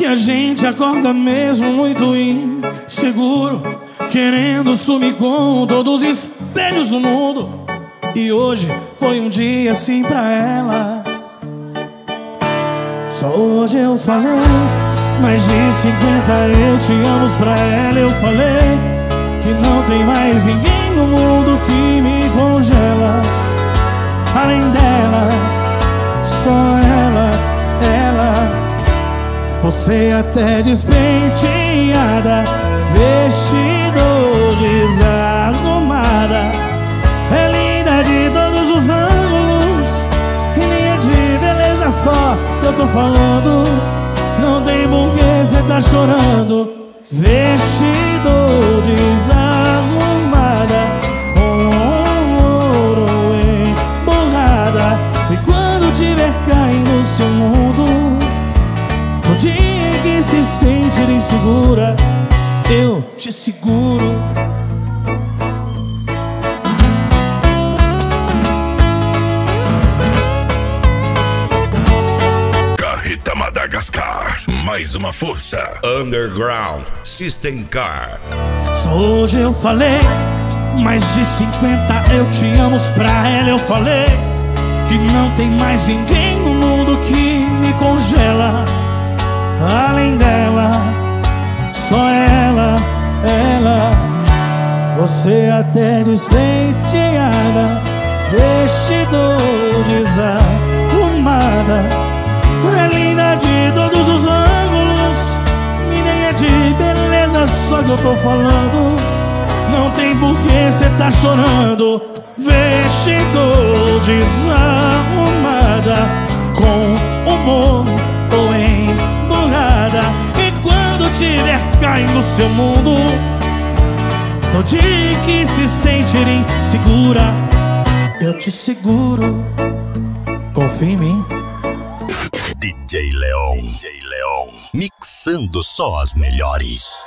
que a gente acorda mesmo muito inseguro, querendo sumir com todos os espelhos do mundo. E hoje foi um dia assim pra ela. Só hoje eu falei mais de 50 eu te amo pra ela. Eu falei que não tem mais ninguém no mundo que me congela. Além dela, só ela. Você até despenteada, vestido desarrumada, é linda de todos os ângulos, e nem é de beleza só que eu tô falando. Não tem porquê cê tá chorando. Vestido desarrumada, com ouro emborrada. E quando tiver caindo no seu mundo, no dia que se sentir insegura, eu te seguro. Carreta Madagascar, mais uma força. Underground System Car. Só hoje eu falei mais de 50 eu te amo pra ela. Eu falei que não tem mais ninguém no mundo que me congela. Além dela, só ela. Você até despenteada, vestido desarrumada, é linda de todos os ângulos, e nem é de beleza só que eu tô falando. Não tem porquê cê tá chorando. Vestido desarrumada, com humor ou emburrada. E quando tiver caindo no seu mundo, no dia que se sentir insegura, eu te seguro. Confia em mim. DJ Leon, mixando só as melhores.